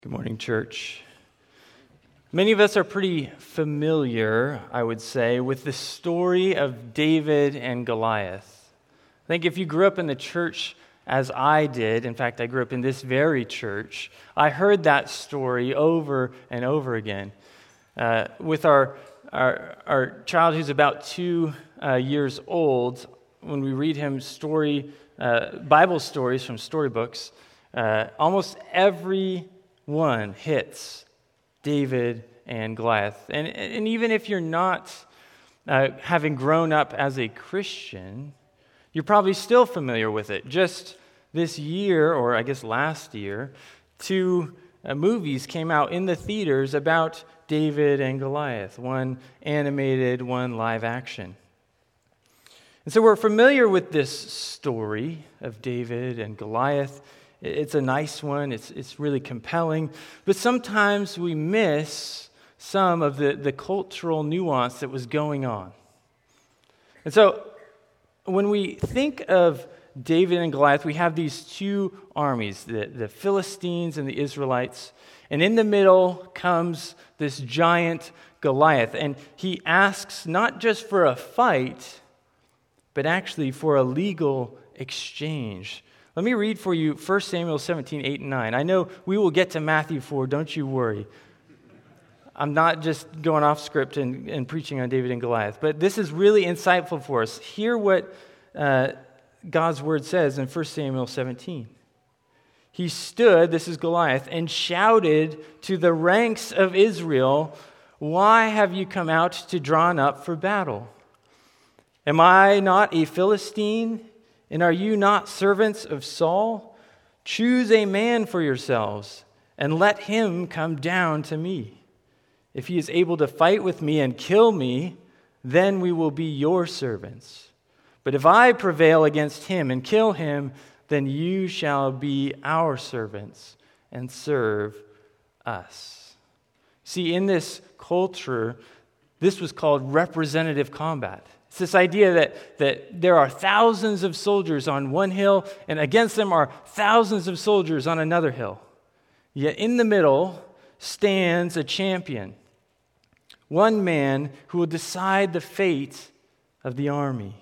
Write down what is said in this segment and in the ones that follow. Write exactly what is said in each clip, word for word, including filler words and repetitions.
Good morning, church. Many of us are pretty familiar, I would say, with the story of David and Goliath. I think if you grew up in the church as I did, in fact, I grew up in this very church, I heard that story over and over again. Uh, with our, our our child who's about two uh, years old, when we read him story uh, Bible stories from storybooks, uh, almost every one hits David and Goliath. And, and even if you're not uh, having grown up as a Christian, you're probably still familiar with it. Just this year, or I guess last year, two uh, movies came out in the theaters about David and Goliath, one animated, one live action. And so we're familiar with this story of David and Goliath. It's a nice one. It's it's really compelling. But sometimes we miss some of the, the cultural nuance that was going on. And so when we think of David and Goliath, we have these two armies, the, the Philistines and the Israelites. And in the middle comes this giant Goliath. And he asks not just for a fight, but actually for a legal exchange. Let me read for you First Samuel seventeen, eight and nine. I know we will get to Matthew four, don't you worry. I'm not just going off script and, and preaching on David and Goliath, but this is really insightful for us. Hear what uh, God's word says in First Samuel seventeen. He stood, this is Goliath, and shouted to the ranks of Israel, "Why have you come out to drawn up for battle? Am I not a Philistine? And are you not servants of Saul? Choose a man for yourselves, and let him come down to me. If he is able to fight with me and kill me, then we will be your servants. But if I prevail against him and kill him, then you shall be our servants and serve us." See, in this culture, this was called representative combat. It's this idea that, that there are thousands of soldiers on one hill, and against them are thousands of soldiers on another hill. Yet in the middle stands a champion, one man who will decide the fate of the army.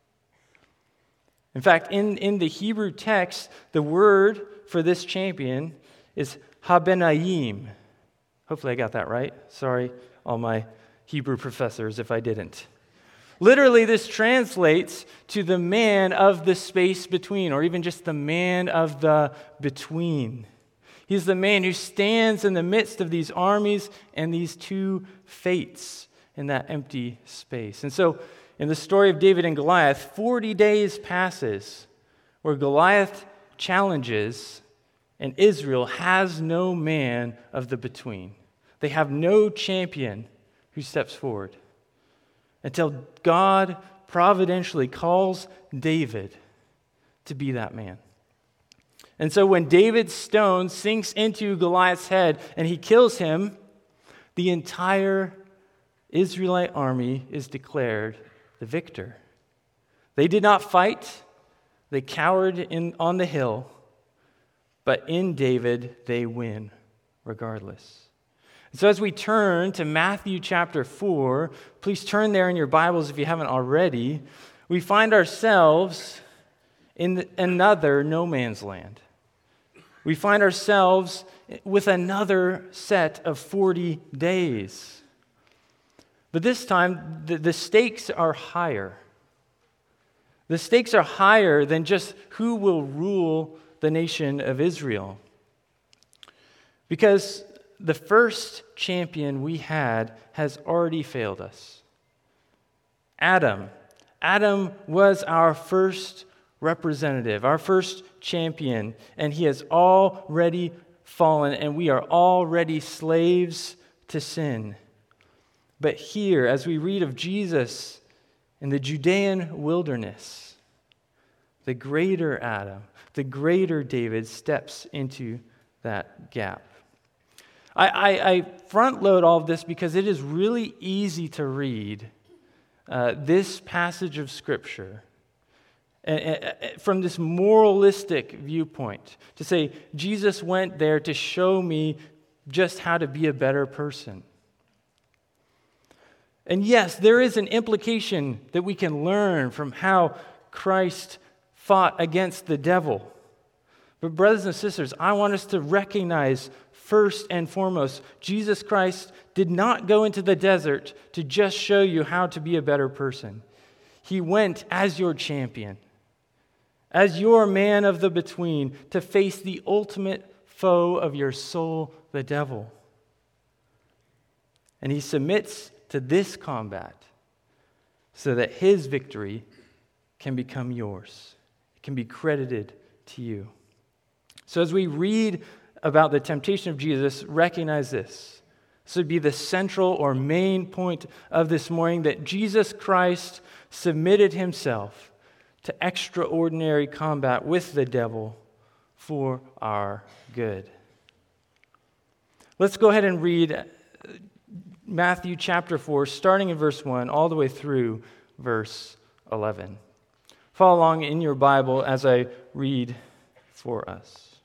In fact, in, in the Hebrew text, the word for this champion is Habenayim. Hopefully I got that right. Sorry, all my Hebrew professors, if I didn't. Literally, this translates to the man of the space between, or even just the man of the between. He's the man who stands in the midst of these armies and these two fates in that empty space. And so, in the story of David and Goliath, forty days passes where Goliath challenges and Israel has no man of the between. They have no champion who steps forward, until God providentially calls David to be that man. And so when David's stone sinks into Goliath's head and he kills him, the entire Israelite army is declared the victor. They did not fight, they cowered in, on the hill, but in David they win regardless. So as we turn to Matthew chapter four, please turn there in your Bibles if you haven't already. We find ourselves in another no man's land. We find ourselves with another set of forty days. But this time, the, the stakes are higher. The stakes are higher than just who will rule the nation of Israel. Because the first champion we had has already failed us. Adam. Adam was our first representative, our first champion, and he has already fallen, and we are already slaves to sin. But here, as we read of Jesus in the Judean wilderness, the greater Adam, the greater David steps into that gap. I, I, I front load all of this because it is really easy to read uh, this passage of Scripture uh, from this moralistic viewpoint, to say, Jesus went there to show me just how to be a better person. And yes, there is an implication that we can learn from how Christ fought against the devil. But brothers and sisters, I want us to recognize first and foremost, Jesus Christ did not go into the desert to just show you how to be a better person. He went as your champion, as your man of the between, to face the ultimate foe of your soul, the devil. And he submits to this combat so that his victory can become yours. It can be credited to you. So as we read about the temptation of Jesus, recognize this. This would be the central or main point of this morning, that Jesus Christ submitted himself to extraordinary combat with the devil for our good. Let's go ahead and read Matthew chapter four, starting in verse one, all the way through verse eleven. Follow along in your Bible as I read for us.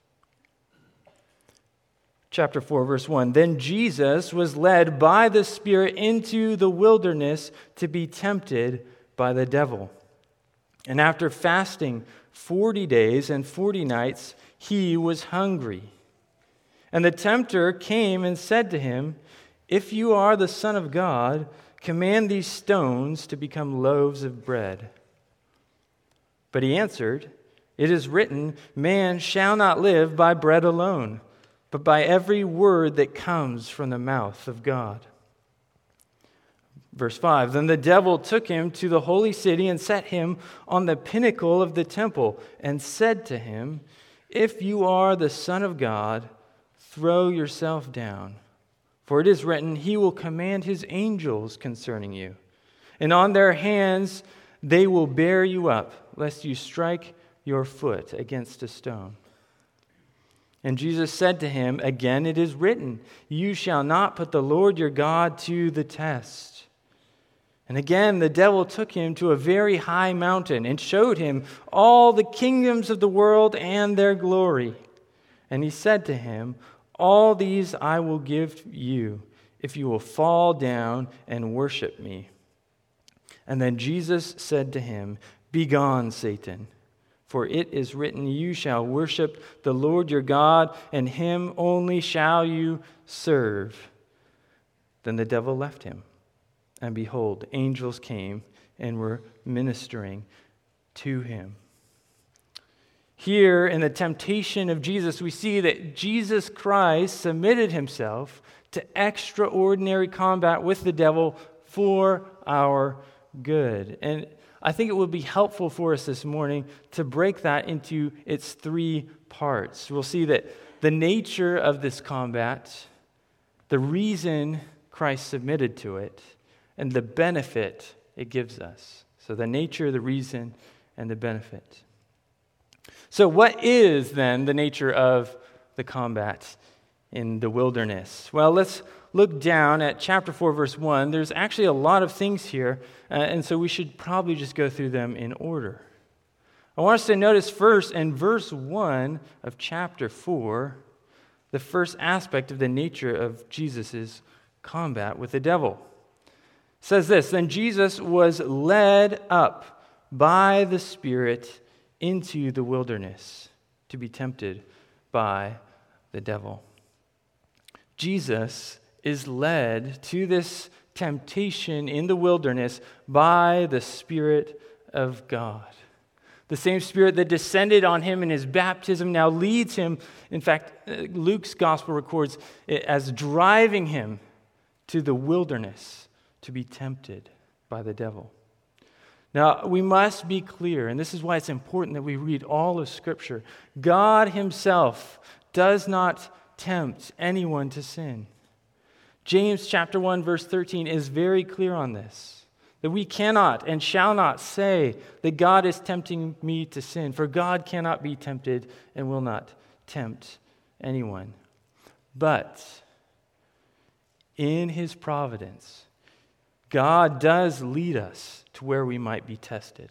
Chapter four, verse one. Then Jesus was led by the Spirit into the wilderness to be tempted by the devil. And after fasting forty days and forty nights, he was hungry. And the tempter came and said to him, "If you are the Son of God, command these stones to become loaves of bread." But he answered, "It is written, man shall not live by bread alone, but by every word that comes from the mouth of God." Verse five, then the devil took him to the holy city and set him on the pinnacle of the temple and said to him, "If you are the Son of God, throw yourself down. For it is written, he will command his angels concerning you, and on their hands they will bear you up, lest you strike your foot against a stone." And Jesus said to him, "Again it is written, you shall not put the Lord your God to the test." And again the devil took him to a very high mountain and showed him all the kingdoms of the world and their glory. And he said to him, "All these I will give you if you will fall down and worship me." And then Jesus said to him, "Begone, Satan, for it is written, you shall worship the Lord your God, and him only shall you serve." Then the devil left him, and behold, angels came and were ministering to him. Here in the temptation of Jesus, we see that Jesus Christ submitted himself to extraordinary combat with the devil for our good. And I think it would be helpful for us this morning to break that into its three parts. We'll see that the nature of this combat, the reason Christ submitted to it, and the benefit it gives us. So the nature, the reason, and the benefit. So what is then the nature of the combat in the wilderness? Well, let's look down at chapter four, verse one. There's actually a lot of things here, uh, and so we should probably just go through them in order. I want us to notice first in verse one of chapter four, the first aspect of the nature of Jesus' combat with the devil. It says this, then Jesus was led up by the Spirit into the wilderness to be tempted by the devil. Jesus is led to this temptation in the wilderness by the Spirit of God. The same Spirit that descended on him in his baptism now leads him. In fact, Luke's gospel records it as driving him to the wilderness to be tempted by the devil. Now, we must be clear, and this is why it's important that we read all of Scripture. God himself does not tempt anyone to sin. James chapter one, verse thirteen is very clear on this, that we cannot and shall not say that God is tempting me to sin, for God cannot be tempted and will not tempt anyone. But in his providence, God does lead us to where we might be tested.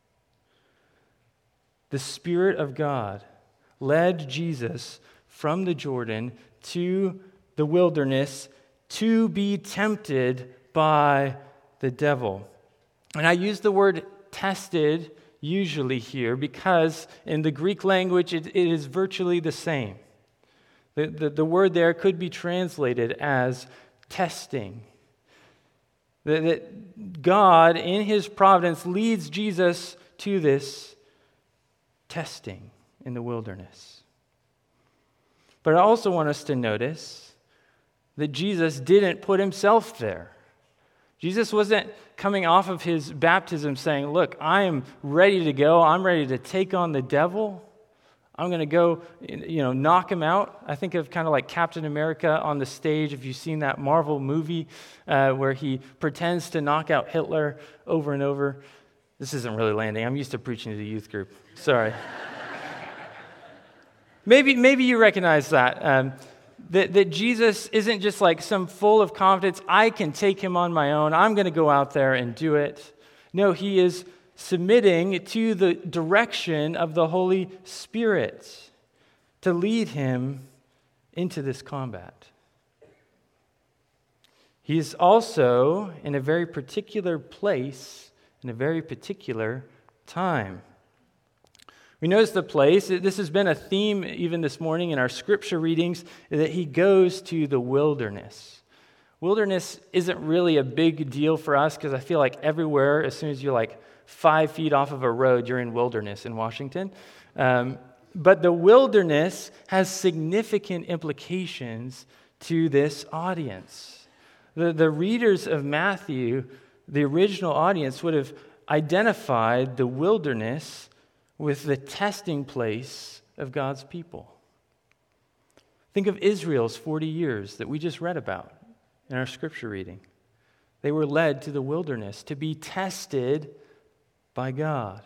The Spirit of God led Jesus from the Jordan to the the wilderness to be tempted by the devil. And I use the word tested usually here because in the Greek language it, it is virtually the same. The, the, the word there could be translated as testing. That, that God, in his providence, leads Jesus to this testing in the wilderness. But I also want us to notice that Jesus didn't put himself there. Jesus wasn't coming off of his baptism saying, look, I am ready to go. I'm ready to take on the devil. I'm going to go, you know, knock him out. I think of kind of like Captain America on the stage, if you've seen that Marvel movie uh, where he pretends to knock out Hitler over and over. This isn't really landing. I'm used to preaching to the youth group. Sorry. maybe, maybe you recognize that. Um, That, that Jesus isn't just like some full of confidence, I can take him on my own, I'm going to go out there and do it. No, he is submitting to the direction of the Holy Spirit to lead him into this combat. He is also in a very particular place, in a very particular time. We notice the place. This has been a theme even this morning in our scripture readings, that he goes to the wilderness. Wilderness isn't really a big deal for us because I feel like everywhere, as soon as you're like five feet off of a road, you're in wilderness in Washington. Um, but the wilderness has significant implications to this audience. The, the readers of Matthew, the original audience, would have identified the wilderness with the testing place of God's people. Think of Israel's forty years that we just read about in our scripture reading. They were led to the wilderness to be tested by God.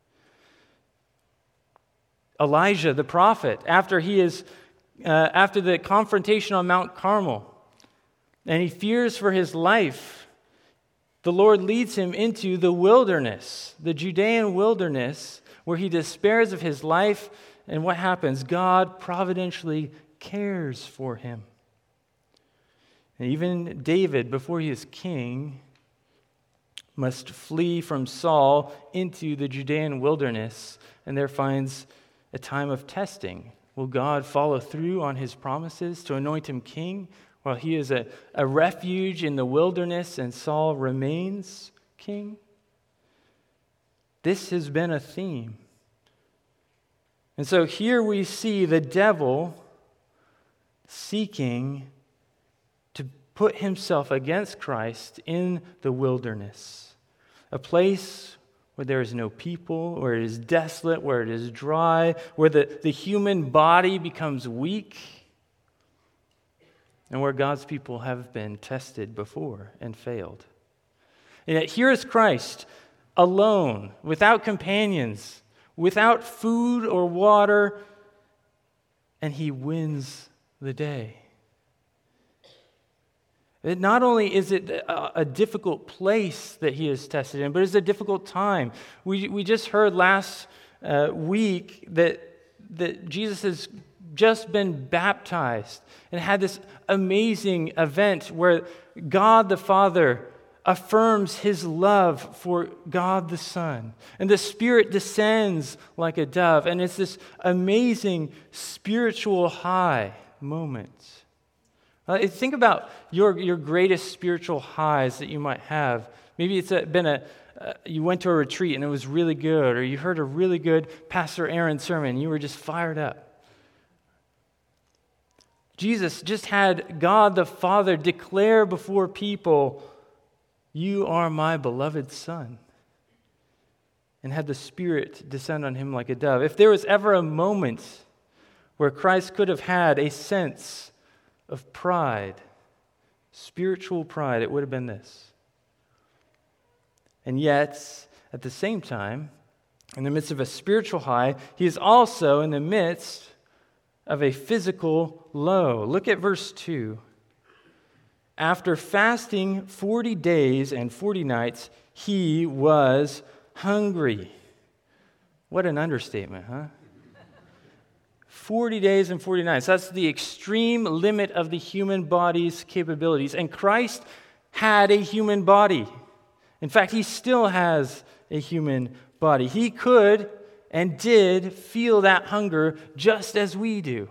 Elijah, the prophet, after he is uh, after the confrontation on Mount Carmel, and he fears for his life, the Lord leads him into the wilderness, the Judean wilderness, where he despairs of his life, and what happens? God providentially cares for him. And even David, before he is king, must flee from Saul into the Judean wilderness, and there finds a time of testing. Will God follow through on his promises to anoint him king while he is a, a refuge in the wilderness and Saul remains king? This has been a theme. And so here we see the devil seeking to put himself against Christ in the wilderness, a place where there is no people, where it is desolate, where it is dry, where the, the human body becomes weak, and where God's people have been tested before and failed. And yet here is Christ, alone, without companions, without food or water, and he wins the day. It not only is it a, a difficult place that he is tested in, but it's a difficult time. We we just heard last uh, week that that Jesus has just been baptized and had this amazing event where God the Father affirms his love for God the Son. And the Spirit descends like a dove. And it's this amazing spiritual high moment. Uh, think about your, your greatest spiritual highs that you might have. Maybe it's a, been a, uh, you went to a retreat and it was really good, or you heard a really good Pastor Aaron sermon and you were just fired up. Jesus just had God the Father declare before people, "You are my beloved Son," and had the Spirit descend on him like a dove. If there was ever a moment where Christ could have had a sense of pride, spiritual pride, it would have been this. And yet, at the same time, in the midst of a spiritual high, he is also in the midst of a physical low. Look at verse two. After fasting forty days and forty nights, he was hungry. What an understatement, huh? forty days and forty nights. That's the extreme limit of the human body's capabilities. And Christ had a human body. In fact, he still has a human body. He could and did feel that hunger just as we do.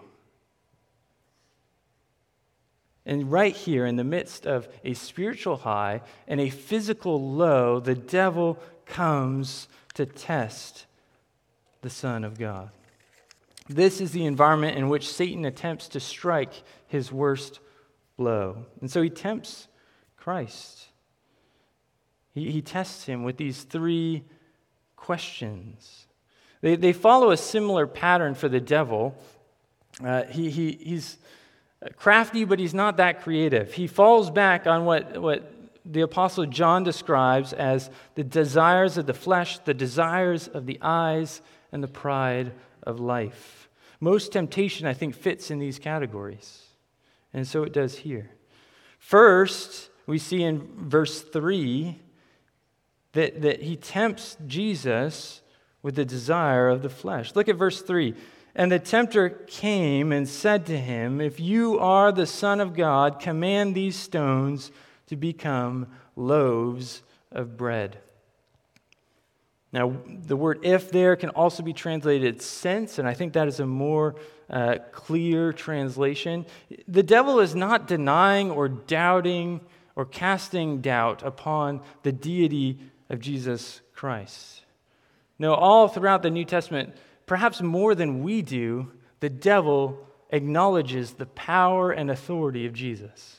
And right here, in the midst of a spiritual high and a physical low, the devil comes to test the Son of God. This is the environment in which Satan attempts to strike his worst blow. And so he tempts Christ. He, he tests him with these three questions. They, they follow a similar pattern for the devil. Uh, he, he, he's crafty, but he's not that creative. He falls back on what, what the Apostle John describes as the desires of the flesh, the desires of the eyes, and the pride of life. Most temptation, I think, fits in these categories. And so it does here. First, we see in verse three that, that he tempts Jesus with the desire of the flesh. Look at verse three. And the tempter came and said to him, "If you are the Son of God, command these stones to become loaves of bread." Now, the word "if" there can also be translated "since," and I think that is a more uh, clear translation. The devil is not denying or doubting or casting doubt upon the deity of Jesus Christ. No, all throughout the New Testament, perhaps more than we do, the devil acknowledges the power and authority of Jesus.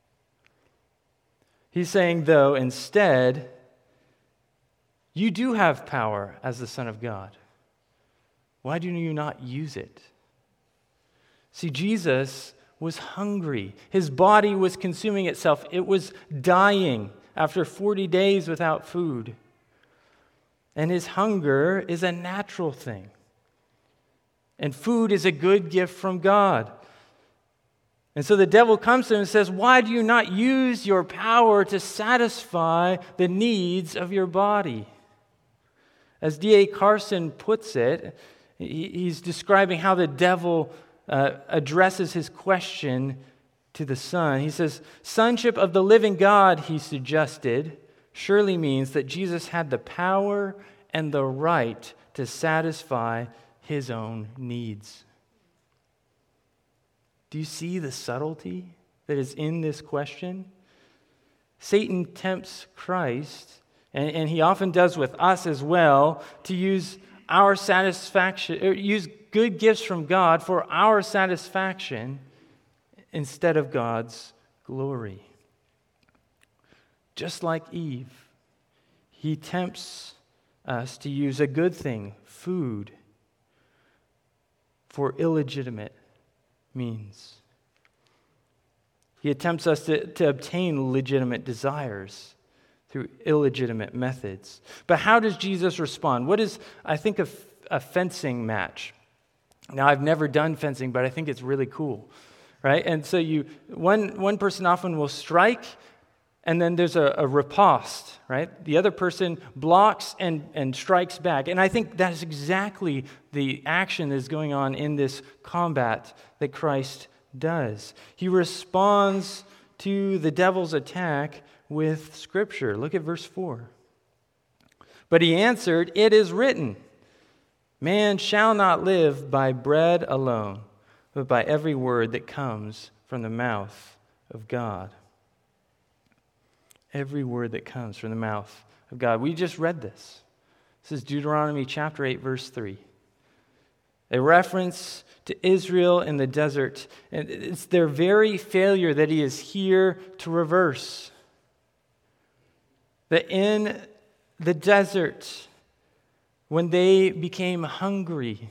He's saying, though, instead, you do have power as the Son of God. Why do you not use it? See, Jesus was hungry. His body was consuming itself. It was dying after forty days without food. And his hunger is a natural thing. And food is a good gift from God. And so the devil comes to him and says, "Why do you not use your power to satisfy the needs of your body?" As D A Carson puts it, he's describing how the devil uh, addresses his question to the Son. He says, "Sonship of the living God," he suggested, surely means that Jesus had the power and the right to satisfy his own needs. Do you see the subtlety that is in this question? Satan tempts Christ, and, and he often does with us as well, to use our satisfaction, or use good gifts from God for our satisfaction instead of God's glory. Just like Eve, he tempts us to use a good thing, food, for illegitimate means. He attempts us to, to obtain legitimate desires through illegitimate methods. But how does Jesus respond? What is, I think, a, a fencing match? Now, I've never done fencing, but I think it's really cool, right? And so you, one, one person often will strike, and then there's a, a riposte, right? The other person blocks and, and strikes back. And I think that is exactly the action that is going on in this combat that Christ does. He responds to the devil's attack with Scripture. Look at verse four. But he answered, "It is written, man shall not live by bread alone, but by every word that comes from the mouth of God." Every word that comes from the mouth of God. We just read this. This is Deuteronomy chapter eight, verse three. A reference to Israel in the desert. And it's their very failure that he is here to reverse. That in the desert, when they became hungry,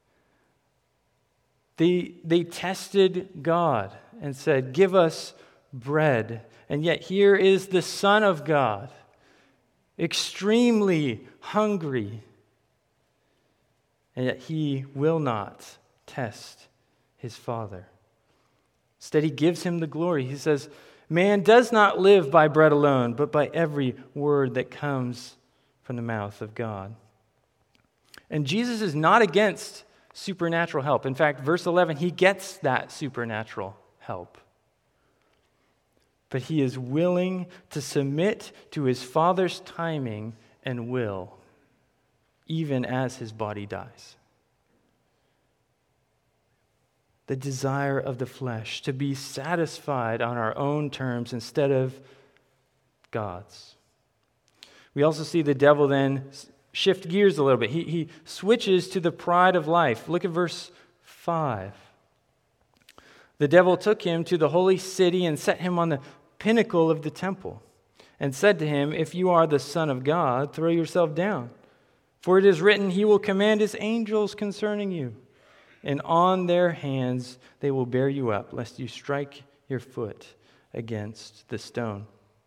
they, they tested God and said, "Give us bread." And yet here is the Son of God, extremely hungry, and yet he will not test his Father. Instead, he gives him the glory. He says, "Man does not live by bread alone, but by every word that comes from the mouth of God." And Jesus is not against supernatural help. In fact, verse eleven, he gets that supernatural help. But he is willing to submit to his Father's timing and will, even as his body dies. The desire of the flesh to be satisfied on our own terms instead of God's. We also see the devil then shift gears a little bit. He, he switches to the pride of life. Look at verse five. The devil took him to the holy city and set him on the pinnacle of the temple and said to him, "If you are the Son of God, throw yourself down. For it is written, he will command his angels concerning you, and on their hands they will bear you up, lest you strike your foot against the stone."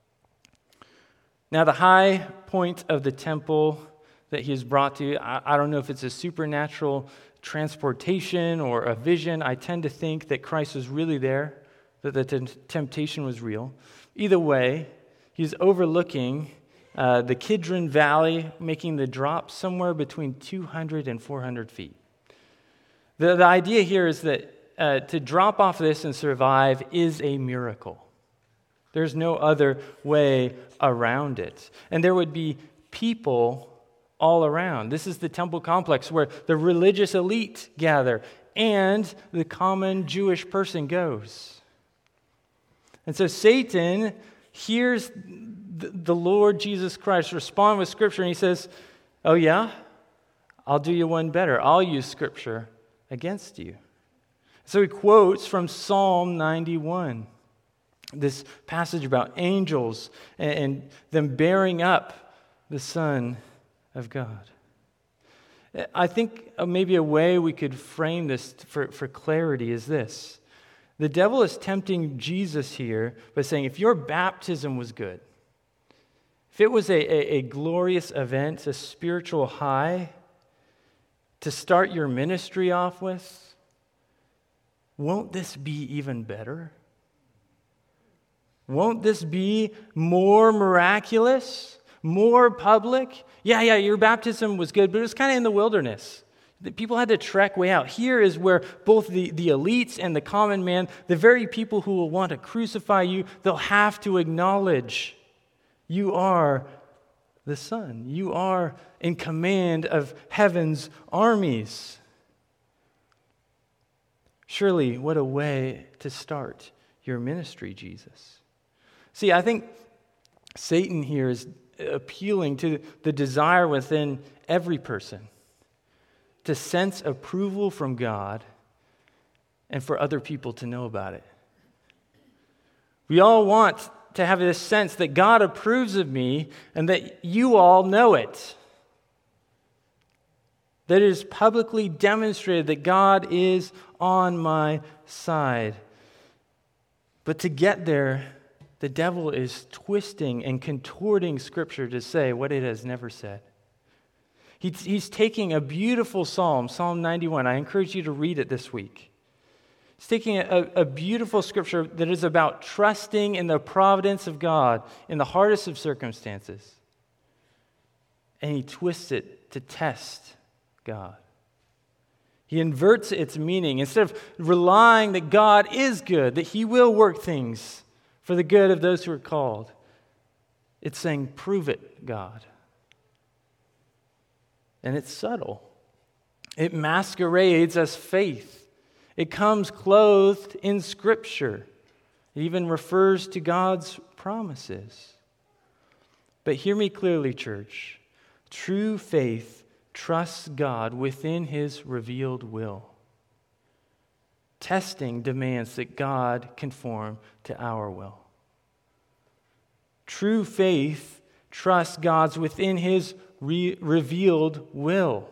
Now, the high point of the temple that he is brought to, I, I don't know if it's a supernatural transportation or a vision. I tend to think that Christ was really there, that the t- temptation was real. Either way, he's overlooking uh, the Kidron Valley, making the drop somewhere between two hundred and four hundred feet. The, the idea here is that uh, to drop off this and survive is a miracle. There's no other way around it. And there would be people all around. This is the temple complex where the religious elite gather and the common Jewish person goes. And so Satan hears the Lord Jesus Christ respond with Scripture, and he says, "Oh yeah? I'll do you one better. I'll use Scripture against you." So he quotes from Psalm ninety-one, this passage about angels and them bearing up the Son of God. I think maybe a way we could frame this for, for clarity is this. The devil is tempting Jesus here by saying, if your baptism was good, if it was a, a, a glorious event, a spiritual high to start your ministry off with, won't this be even better? Won't this be more miraculous, more public? Yeah, yeah, your baptism was good, but it was kind of in the wilderness. The people had to trek way out. Here is where both the, the elites and the common man, the very people who will want to crucify you, they'll have to acknowledge you are the Son. You are in command of heaven's armies. Surely, what a way to start your ministry, Jesus. See, I think Satan here is appealing to the desire within every person to sense approval from God and for other people to know about it. We all want to have this sense that God approves of me and that you all know it. That it is publicly demonstrated that God is on my side. But to get there, the devil is twisting and contorting Scripture to say what it has never said. He, he's taking a beautiful psalm, Psalm ninety-one. I encourage you to read it this week. He's taking a, a beautiful Scripture that is about trusting in the providence of God in the hardest of circumstances. And he twists it to test God. He inverts its meaning. Instead of relying that God is good, that he will work things for the good of those who are called, it's saying, prove it, God. And it's subtle. It masquerades as faith. It comes clothed in Scripture. It even refers to God's promises. But hear me clearly, church. True faith trusts God within his revealed will. Testing demands that God conform to our will. True faith trusts God's within his re- revealed will.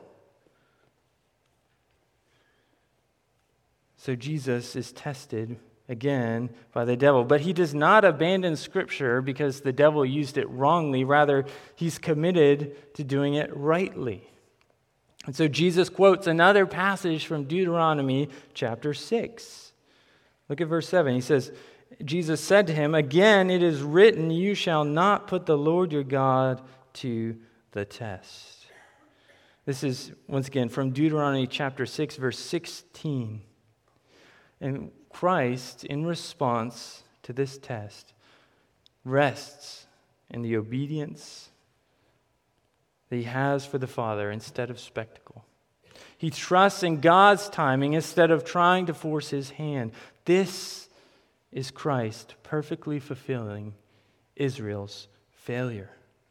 So Jesus is tested again by the devil, but he does not abandon Scripture because the devil used it wrongly. Rather, he's committed to doing it rightly. And so Jesus quotes another passage from Deuteronomy chapter six. Look at verse seven. He says, Jesus said to him, "Again it is written, you shall not put the Lord your God to the test." This is, once again, from Deuteronomy chapter six, verse sixteen. And Christ, in response to this test, rests in the obedience that he has for the Father instead of spectacle. He trusts in God's timing instead of trying to force his hand. This is Christ perfectly fulfilling Israel's failure.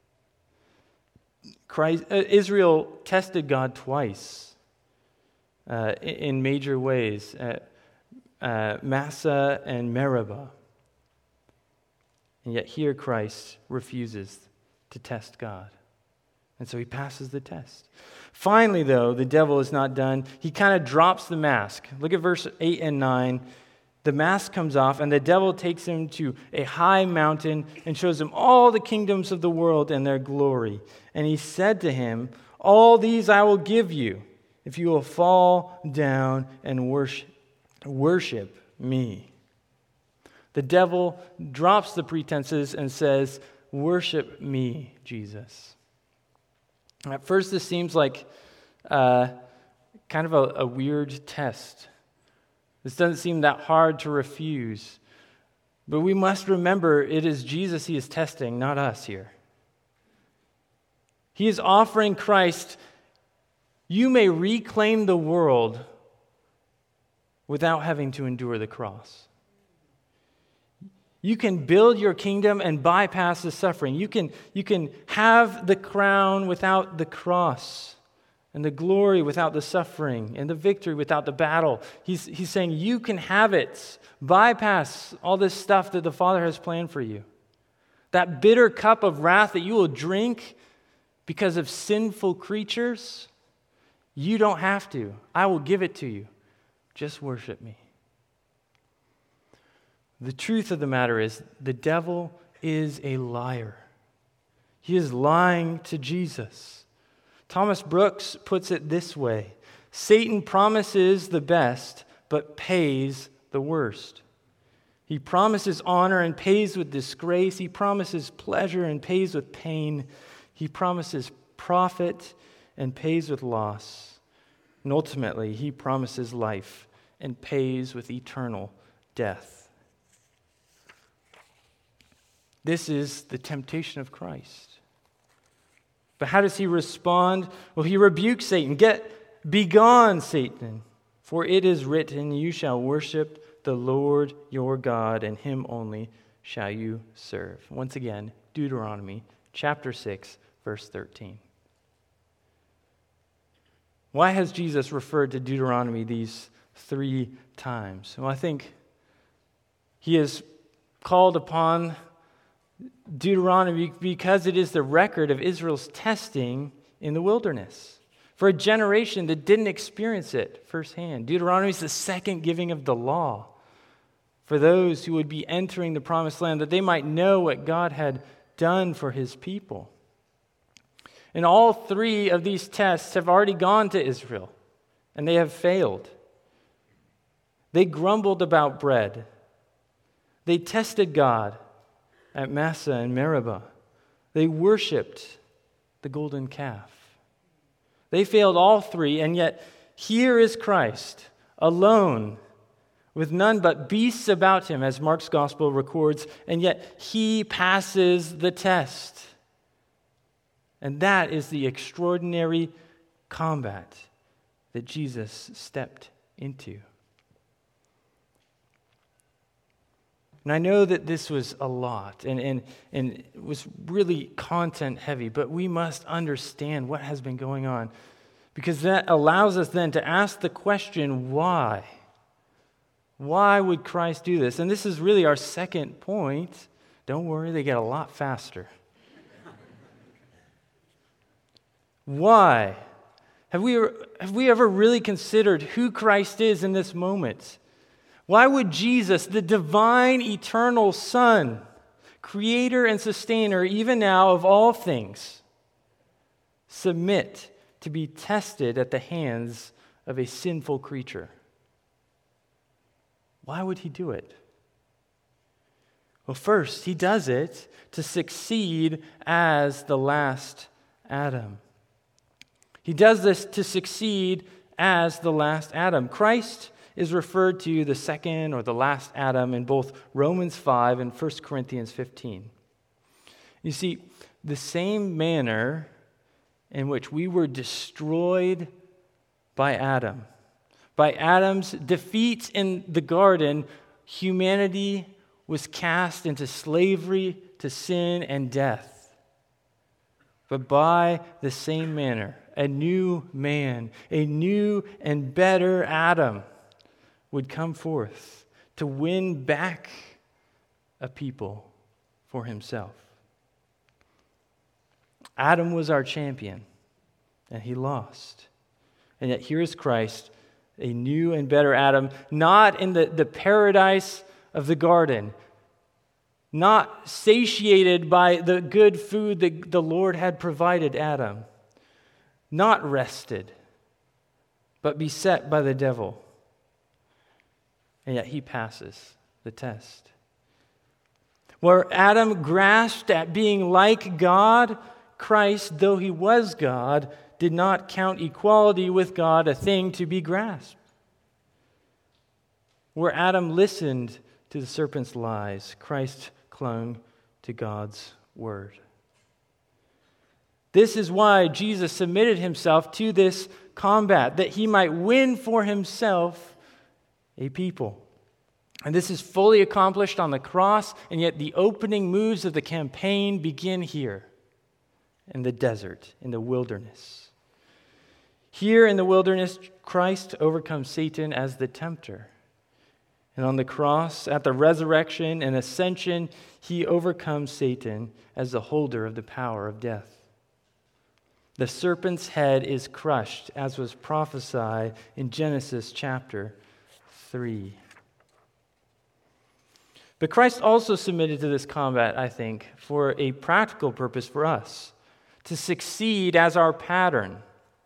Christ, uh, Israel tested God twice uh, in major ways, at uh, Massah and Meribah. And yet here Christ refuses to test God. And so he passes the test. Finally, though, the devil is not done. He kind of drops the mask. Look at verse eight and nine. The mask comes off, and the devil takes him to a high mountain and shows him all the kingdoms of the world and their glory. And he said to him, "All these I will give you, if you will fall down and worship, worship me." The devil drops the pretenses and says, "Worship me, Jesus." At first, this seems like uh, kind of a, a weird test. This doesn't seem that hard to refuse. But we must remember it is Jesus he is testing, not us here. He is offering Christ, you may reclaim the world without having to endure the cross. You can build your kingdom and bypass the suffering. You can, you can have the crown without the cross, and the glory without the suffering, and the victory without the battle. He's, he's saying you can have it. Bypass all this stuff that the Father has planned for you. That bitter cup of wrath that you will drink because of sinful creatures, you don't have to. I will give it to you. Just worship me. The truth of the matter is, the devil is a liar. He is lying to Jesus. Thomas Brooks puts it this way: Satan promises the best, but pays the worst. He promises honor and pays with disgrace. He promises pleasure and pays with pain. He promises profit and pays with loss. And ultimately, he promises life and pays with eternal death. This is the temptation of Christ. But how does he respond? Well, he rebukes Satan. Get begone, Satan, for it is written, you shall worship the Lord your God, and him only shall you serve. Once again, Deuteronomy chapter six, verse thirteen. Why has Jesus referred to Deuteronomy these three times? Well, I think he has called upon Deuteronomy because it is the record of Israel's testing in the wilderness for a generation that didn't experience it firsthand. Deuteronomy is the second giving of the law for those who would be entering the promised land, that they might know what God had done for his people. And all three of these tests have already gone to Israel, and they have failed. They grumbled about bread. They tested God at Massah and Meribah. They worshipped the golden calf. They failed all three, and yet here is Christ, alone, with none but beasts about him, as Mark's gospel records, and yet he passes the test. And that is the extraordinary combat that Jesus stepped into. And I know that this was a lot and, and, and it was really content heavy, but we must understand what has been going on, because that allows us then to ask the question, why? Why would Christ do this? And this is really our second point. Don't worry, they get a lot faster. Why? Have we, have we ever really considered who Christ is in this moment? Why would Jesus, the divine, eternal Son, creator and sustainer, even now of all things, submit to be tested at the hands of a sinful creature? Why would he do it? Well, first, he does it to succeed as the last Adam. He does this to succeed as the last Adam. Christ is referred to the second or the last Adam in both Romans five and First Corinthians fifteen. You see, the same manner in which we were destroyed by Adam, by Adam's defeat in the garden, humanity was cast into slavery to sin and death. But by the same manner, a new man, a new and better Adam would come forth to win back a people for himself. Adam was our champion, and he lost. And yet here is Christ, a new and better Adam, not in the, the paradise of the garden, not satiated by the good food that the Lord had provided Adam, not rested, but beset by the devil. And yet he passes the test. Where Adam grasped at being like God, Christ, though he was God, did not count equality with God a thing to be grasped. Where Adam listened to the serpent's lies, Christ clung to God's word. This is why Jesus submitted himself to this combat, that he might win for himself a people. And this is fully accomplished on the cross, and yet the opening moves of the campaign begin here in the desert, in the wilderness. Here in the wilderness, Christ overcomes Satan as the tempter. And on the cross, at the resurrection and ascension, he overcomes Satan as the holder of the power of death. The serpent's head is crushed, as was prophesied in Genesis chapter three. But Christ also submitted to this combat, I think, for a practical purpose for us, to succeed as our pattern.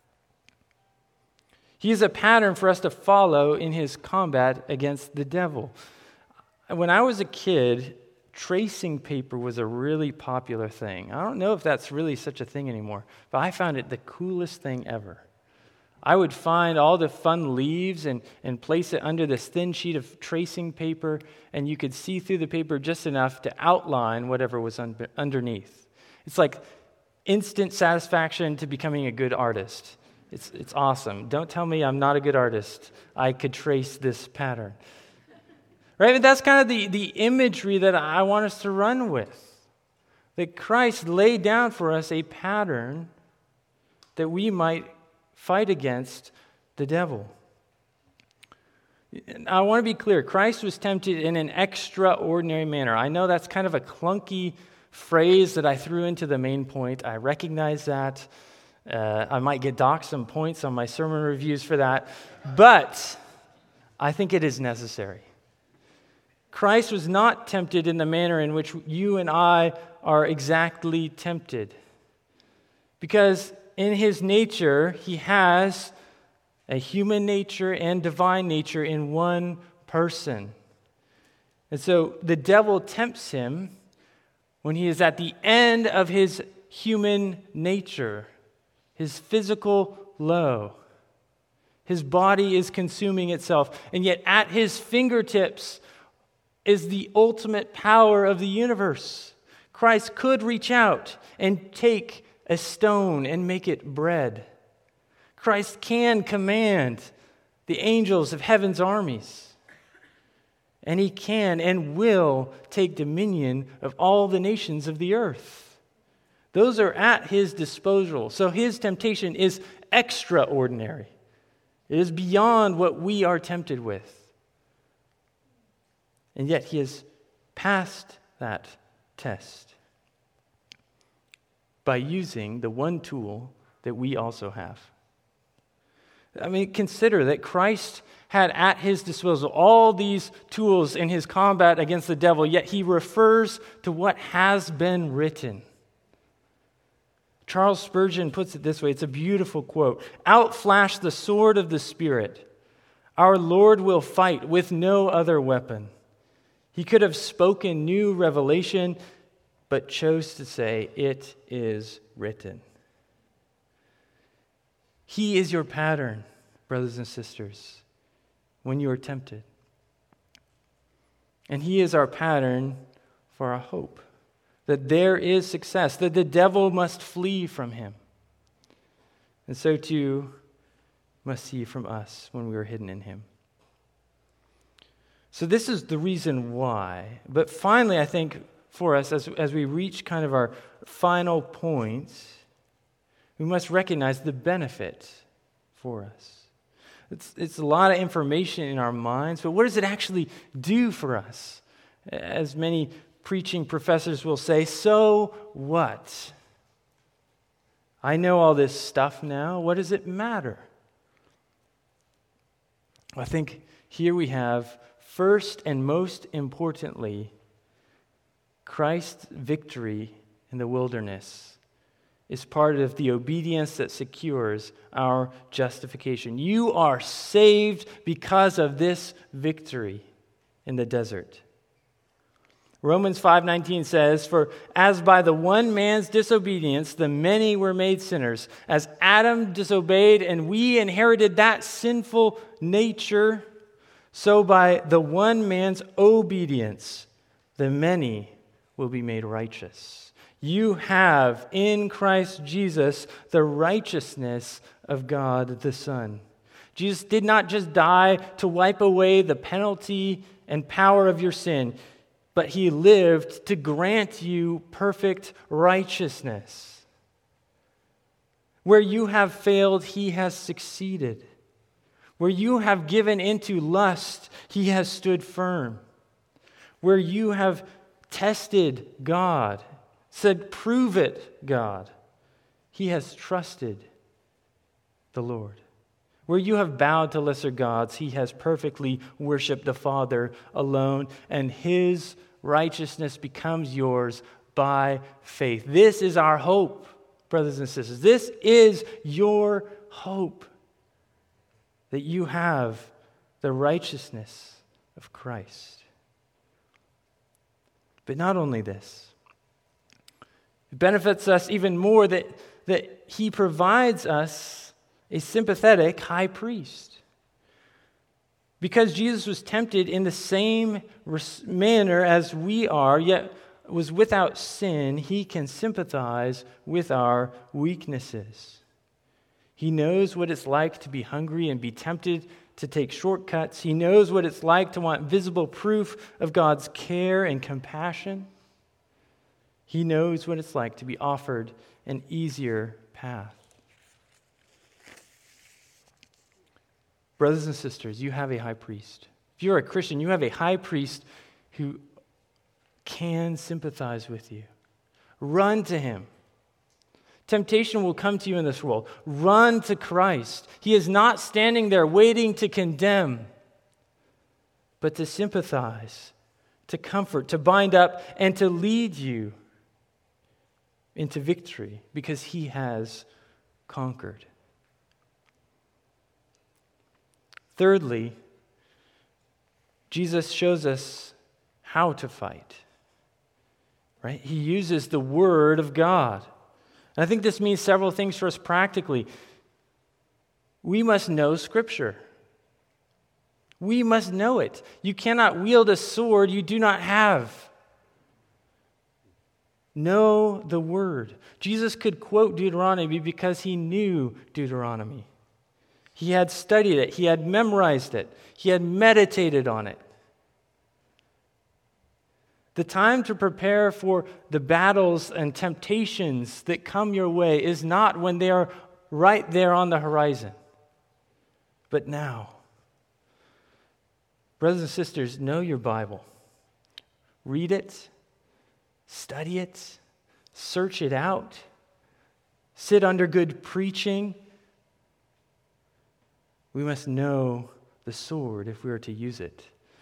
He is a pattern for us to follow in his combat against the devil. When I was a kid, tracing paper was a really popular thing. I don't know if that's really such a thing anymore, but I found it the coolest thing ever. I would find all the fun leaves and, and place it under this thin sheet of tracing paper, and you could see through the paper just enough to outline whatever was un- underneath. It's like instant satisfaction to becoming a good artist. It's it's awesome. Don't tell me I'm not a good artist. I could trace this pattern. Right? But that's kind of the, the imagery that I want us to run with. That Christ laid down for us a pattern that we might fight against the devil. I want to be clear. Christ was tempted in an extraordinary manner. I know that's kind of a clunky phrase that I threw into the main point. I recognize that. Uh, I might get docked some points on my sermon reviews for that. But I think it is necessary. Christ was not tempted in the manner in which you and I are exactly tempted. Because in his nature, he has a human nature and divine nature in one person. And so the devil tempts him when he is at the end of his human nature, his physical low. His body is consuming itself, and yet at his fingertips is the ultimate power of the universe. Christ could reach out and take a stone and make it bread. Christ can command the angels of heaven's armies. And he can and will take dominion of all the nations of the earth. Those are at his disposal. So his temptation is extraordinary. It is beyond what we are tempted with. And yet he has passed that test by using the one tool that we also have. I mean, consider that Christ had at his disposal all these tools in his combat against the devil, yet he refers to what has been written. Charles Spurgeon puts it this way. It's a beautiful quote. "Outflash the sword of the Spirit. Our Lord will fight with no other weapon. He could have spoken new revelation, but chose to say, 'It is written.'" He is your pattern, brothers and sisters, when you are tempted. And he is our pattern for our hope, that there is success, that the devil must flee from him. And so too must he from us when we are hidden in him. So this is the reason why. But finally, I think for us, as, as we reach kind of our final point, we must recognize the benefit for us. It's, it's a lot of information in our minds, but what does it actually do for us? As many preaching professors will say, so what? I know all this stuff now. What does it matter? I think here we have, first and most importantly, Christ's victory in the wilderness is part of the obedience that secures our justification. You are saved because of this victory in the desert. Romans five nineteen says, "For as by the one man's disobedience the many were made sinners, as Adam disobeyed and we inherited that sinful nature, so by the one man's obedience the many will be made righteous." You have in Christ Jesus the righteousness of God the Son. Jesus did not just die to wipe away the penalty and power of your sin, but he lived to grant you perfect righteousness. Where you have failed, he has succeeded. Where you have given into lust, he has stood firm. Where you have tested God, said, "Prove it, God," he has trusted the Lord. Where you have bowed to lesser gods, he has perfectly worshiped the Father alone, and his righteousness becomes yours by faith. This is our hope, brothers and sisters. This is your hope, that you have the righteousness of Christ. But not only this, it benefits us even more that, that he provides us a sympathetic high priest. Because Jesus was tempted in the same manner as we are, yet was without sin, he can sympathize with our weaknesses. He knows what it's like to be hungry and be tempted to take shortcuts. He knows what it's like to want visible proof of God's care and compassion. He knows what it's like to be offered an easier path. Brothers and sisters, you have a high priest. If you're a Christian, you have a high priest who can sympathize with you. Run to him. Temptation will come to you in this world. Run to Christ. He is not standing there waiting to condemn, but to sympathize, to comfort, to bind up, and to lead you into victory, because he has conquered. Thirdly, Jesus shows us how to fight. Right? He uses the Word of God. And I think this means several things for us practically. We must know Scripture. We must know it. You cannot wield a sword you do not have. Know the Word. Jesus could quote Deuteronomy because he knew Deuteronomy. He had studied it. He had memorized it. He had meditated on it. The time to prepare for the battles and temptations that come your way is not when they are right there on the horizon, but now. Brothers and sisters, know your Bible. Read it. Study it, search it out, sit under good preaching. We must know the sword if we are to use it.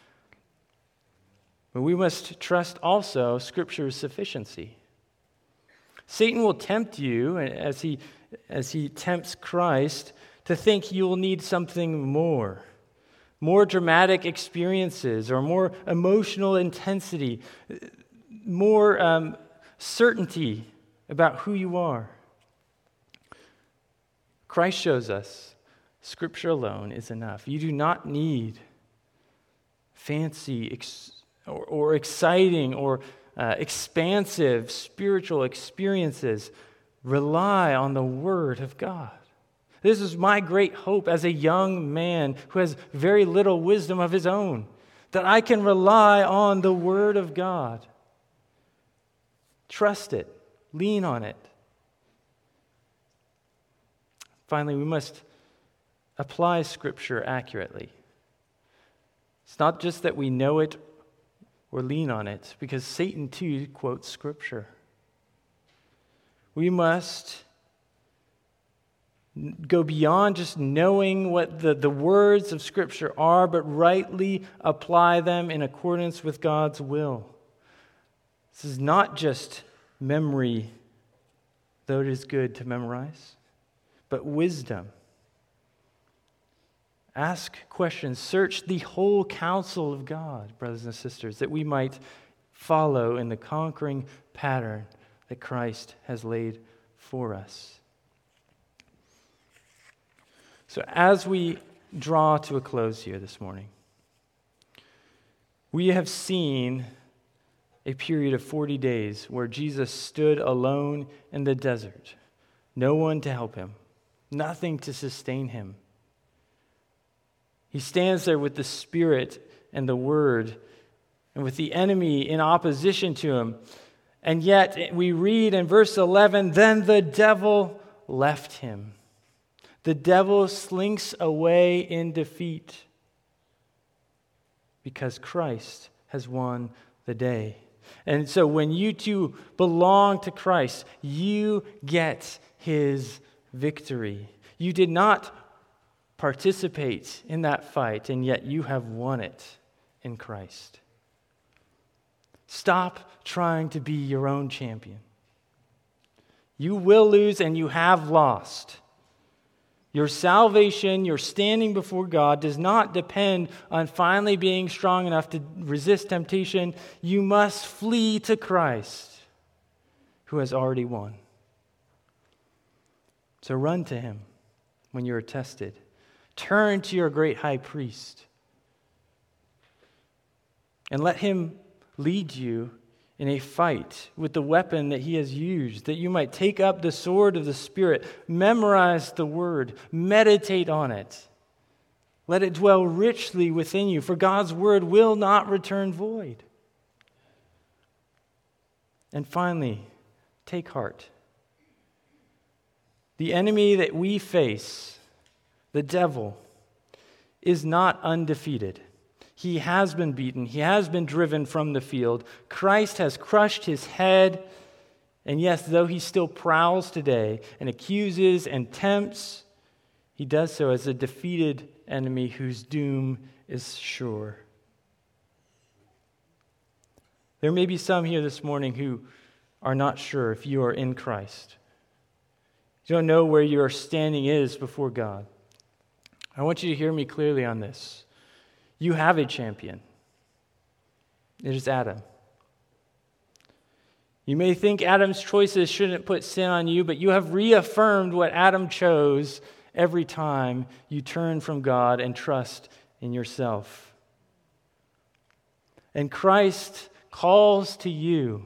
But we must trust also Scripture's sufficiency. Satan will tempt you, as he, as he tempts Christ, to think you will need something more. More dramatic experiences or more emotional intensity, more um, certainty about who you are. Christ shows us Scripture alone is enough. You do not need fancy ex- or, or exciting or uh, expansive spiritual experiences. Rely on the Word of God. This is my great hope as a young man who has very little wisdom of his own, that I can rely on the Word of God. Trust it. Lean on it. Finally, we must apply Scripture accurately. It's not just that we know it or lean on it, because Satan too quotes Scripture. We must go beyond just knowing what the, the words of Scripture are, but rightly apply them in accordance with God's will. This is not just memory, though it is good to memorize, but wisdom. Ask questions. Search the whole counsel of God, brothers and sisters, that we might follow in the conquering pattern that Christ has laid for us. So as we draw to a close here this morning, we have seen a period of forty days where Jesus stood alone in the desert. No one to help him, nothing to sustain him. He stands there with the Spirit and the Word and with the enemy in opposition to him. And yet we read in verse eleven, then the devil left him. The devil slinks away in defeat because Christ has won the day. And so when you too belong to Christ, you get his victory. You did not participate in that fight, and yet you have won it in Christ. Stop trying to be your own champion. You will lose and you have lost. Your salvation, your standing before God does not depend on finally being strong enough to resist temptation. You must flee to Christ, who has already won. So run to him when you are tested. Turn to your great high priest and let him lead you in a fight with the weapon that he has used, that you might take up the sword of the Spirit, memorize the word, meditate on it. Let it dwell richly within you, for God's word will not return void. And finally, take heart. The enemy that we face, the devil, is not undefeated. He has been beaten. He has been driven from the field. Christ has crushed his head. And yes, though he still prowls today and accuses and tempts, he does so as a defeated enemy whose doom is sure. There may be some here this morning who are not sure if you are in Christ. You don't know where your standing is before God. I want you to hear me clearly on this. You have a champion. It is Adam. You may think Adam's choices shouldn't put sin on you, but you have reaffirmed what Adam chose every time you turn from God and trust in yourself. And Christ calls to you.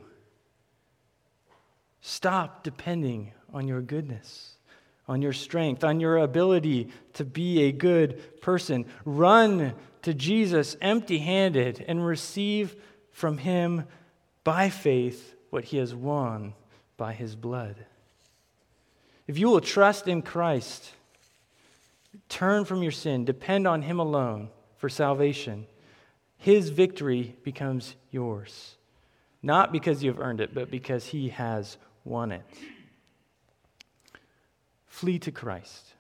Stop depending on your goodness, on your strength, on your ability to be a good person. Run to Jesus empty-handed and receive from him by faith what he has won by his blood. If you will trust in Christ, turn from your sin, depend on him alone for salvation, his victory becomes yours. Not because you have earned it, but because he has won it. Flee to Christ.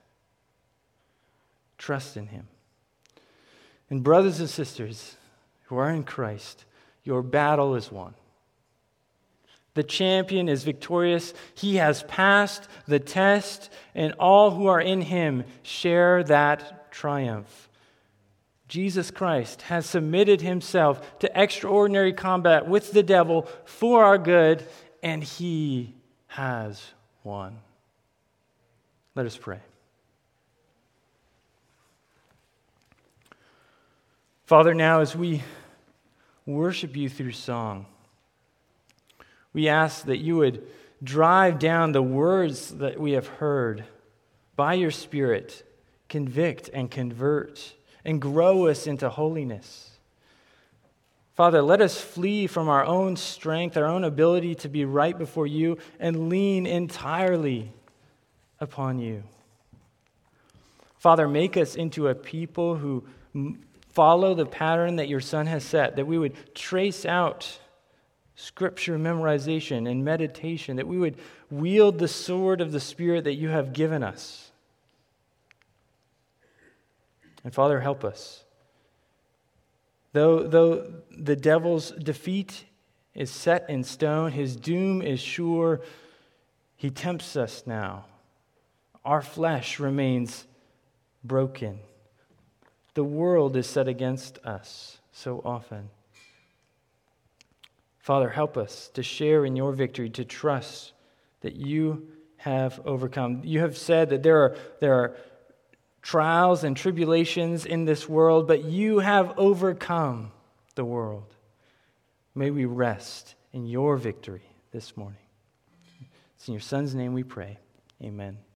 Trust in him. And brothers and sisters who are in Christ, your battle is won. The champion is victorious. He has passed the test, and all who are in him share that triumph. Jesus Christ has submitted himself to extraordinary combat with the devil for our good, and he has won. Let us pray. Father, now as we worship you through song, we ask that you would drive down the words that we have heard by your Spirit, convict and convert, and grow us into holiness. Father, let us flee from our own strength, our own ability to be right before you, and lean entirely upon you. Father, make us into a people who follow the pattern that your Son has set, that we would trace out Scripture memorization and meditation, that we would wield the sword of the Spirit that you have given us. And Father, help us. Though, though the devil's defeat is set in stone, his doom is sure, he tempts us now. Our flesh remains broken. The world is set against us so often. Father, help us to share in your victory, to trust that you have overcome. You have said that there are, there are trials and tribulations in this world, but you have overcome the world. May we rest in your victory this morning. It's in your Son's name we pray. Amen.